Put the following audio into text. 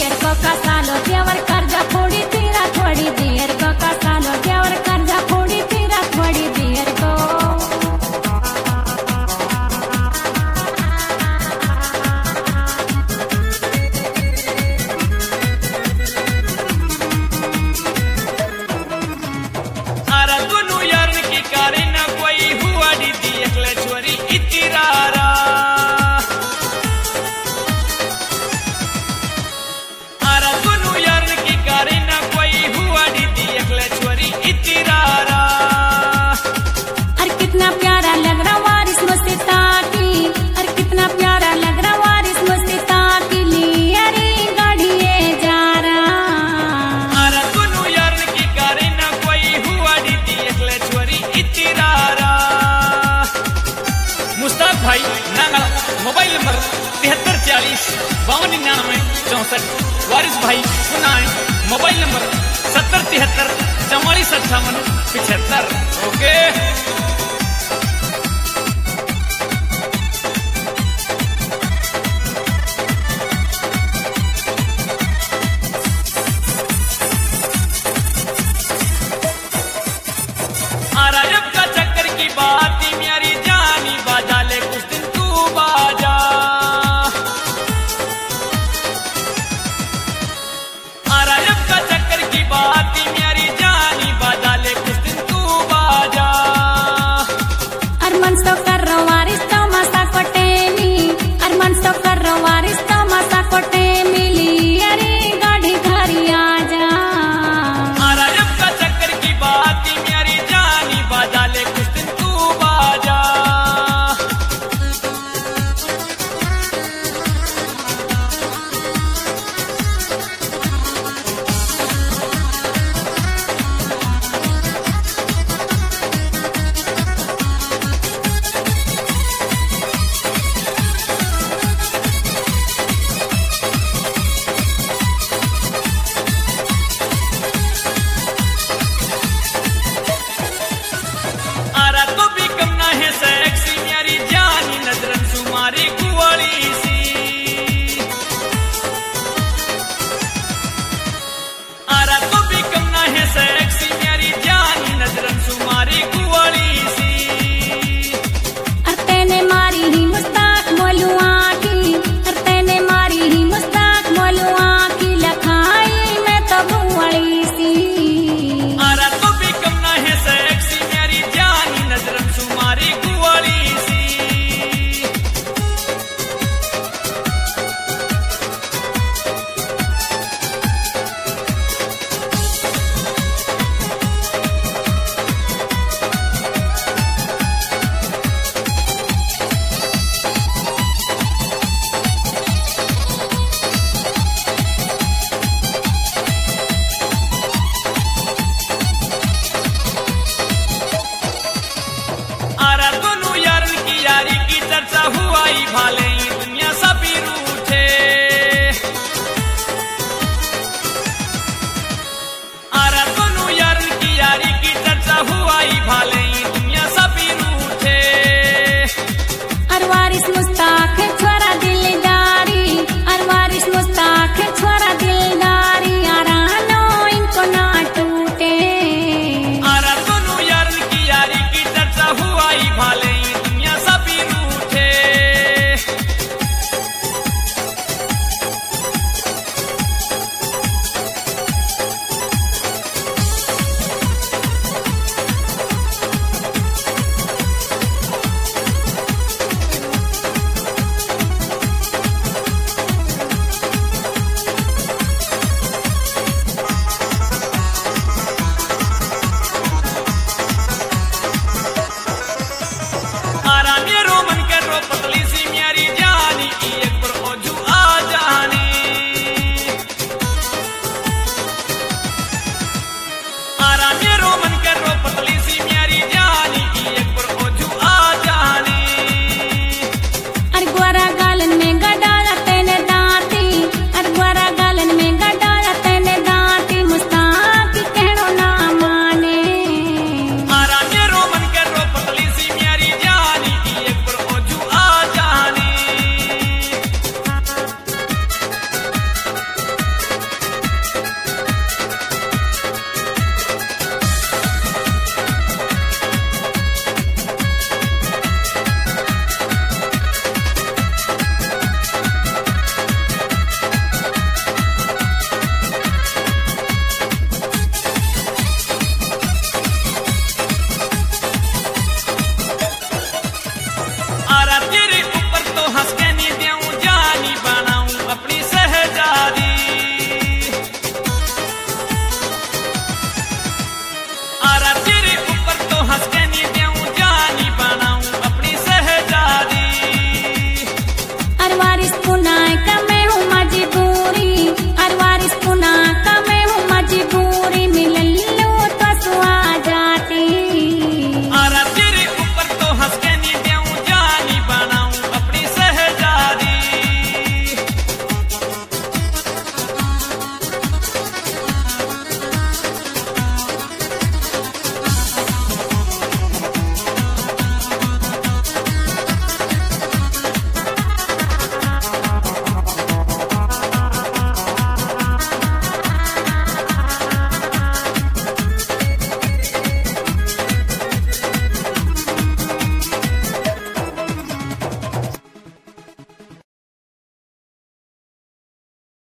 देर को कसालो देवर कर्जा फोड़ी तेरा थोड़ी देर को कसालो देवर कर्जा फोड़ी तेरा थोड़ी देर को भाई नांगल मोबाइल नंबर 7340 5299 64 वारिस भाई पुनाए मोबाइल नंबर 7073 44 58 75 ओके। आरायब का चक्कर की बात मेरी जानी बाजा ले कुछ दिन तू बाजा आरायब का चक्कर की बात मेरी जानी बाजा ले कुछ दिन तू बाजा अरमान तो कर रो वारिस तो मसा कोटे मी अरमान तो कर रो वारिस तो मसा कोटे मिली अरे